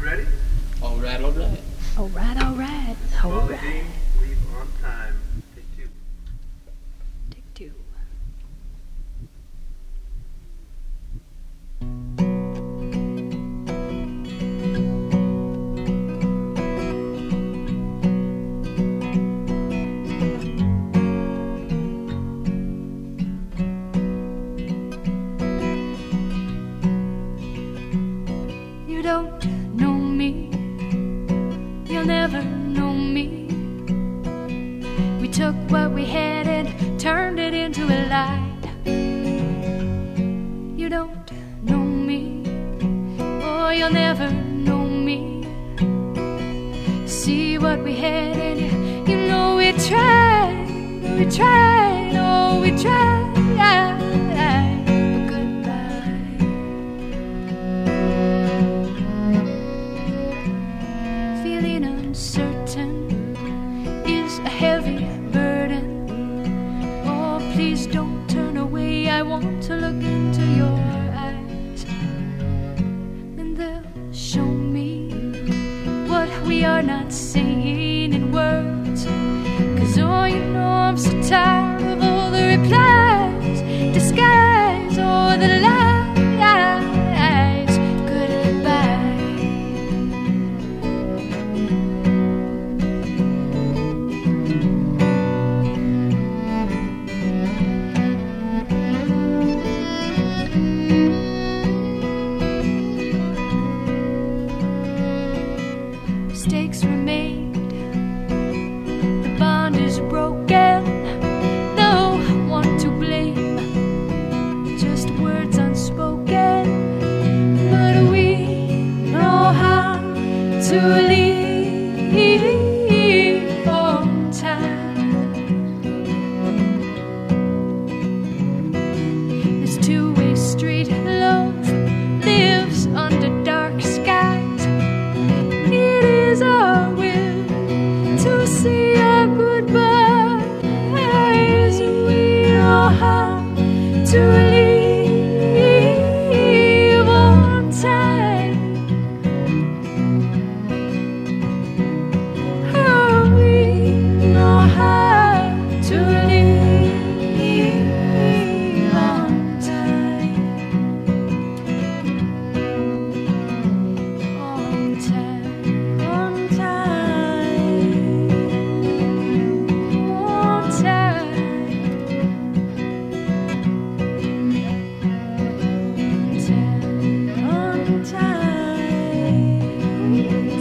ready? All right, all right. All right, all right. All Well, right. James, leave on time. Take two. Take two. You don't know me, you'll never know me. We took what we had and turned it into a light. You don't know me, oh, you'll never know me. See what we had and you know we tried, oh, we tried. But goodbye. Feeling uncertain is a heavy burden. Oh, please don't turn away. I want to look into your eyes, and they'll show me what we are not saying in words. 'Cause oh, you know I'm so tired of all the replies, disguise, or the lies. Goodbye. Mistakes were made, the bond is broken, no one to blame, just words unspoken, but we know how to leave on time. This two-way street, love lives under dark skies. It is our will to say our goodbyes. We know how to leave on time. Oh, we know how to leave on time. On time. On time. On time. On time. On time.